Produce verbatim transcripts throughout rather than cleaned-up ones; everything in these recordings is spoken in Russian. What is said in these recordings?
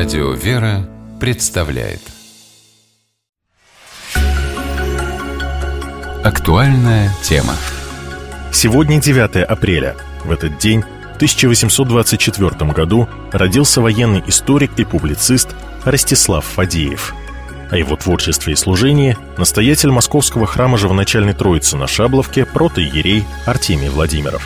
Радио «Вера» представляет актуальная тема. Сегодня девятое апреля. В этот день, в тысяча восемьсот двадцать четвёртом году, родился военный историк и публицист Ростислав Фадеев. О его творчестве и служении настоятель Московского храма Живоначальной Троицы на Шабловке протоиерей Артемий Владимиров.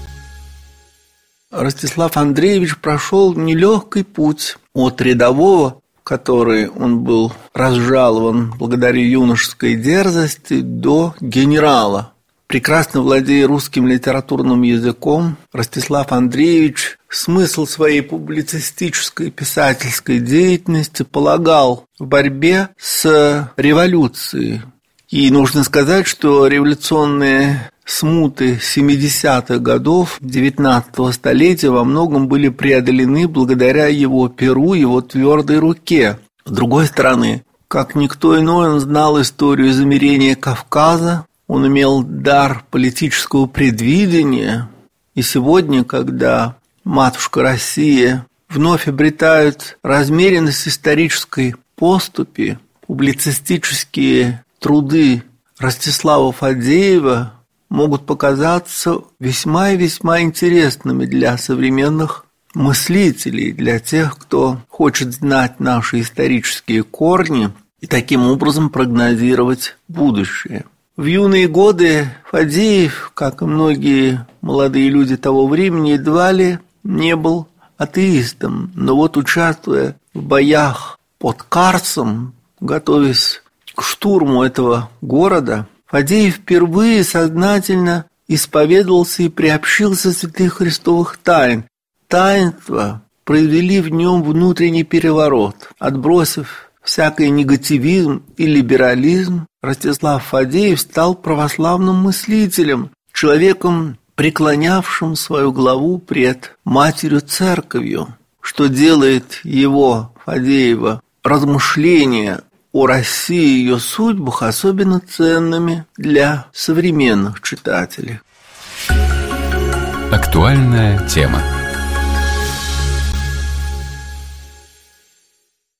Ростислав Андреевич прошел нелегкий путь от рядового, в который он был разжалован благодаря юношеской дерзости, до генерала. Прекрасно владея русским литературным языком, Ростислав Андреевич смысл своей публицистической писательской деятельности полагал в борьбе с революцией. И нужно сказать, что революционные смуты семидесятых годов девятнадцатого столетия во многом были преодолены благодаря его перу, его твердой руке. С другой стороны, как никто иной, он знал историю замирения Кавказа, он имел дар политического предвидения. И сегодня, когда матушка Россия вновь обретает размеренность исторической поступи, публицистические труды Ростислава Фадеева могут показаться весьма и весьма интересными для современных мыслителей, для тех, кто хочет знать наши исторические корни и таким образом прогнозировать будущее. В юные годы Фадеев, как и многие молодые люди того времени, едва ли не был атеистом, но вот, участвуя в боях под Карсом, готовясь к штурму этого города, Фадеев впервые сознательно исповедовался и приобщился святых христовых тайн. Таинства произвели в нем внутренний переворот. Отбросив всякий негативизм и либерализм, Ростислав Фадеев стал православным мыслителем, человеком, преклонявшим свою главу пред Матерью Церковью, что делает его, Фадеева, размышления о России и ее судьбах особенно ценными для современных читателей. Актуальная тема.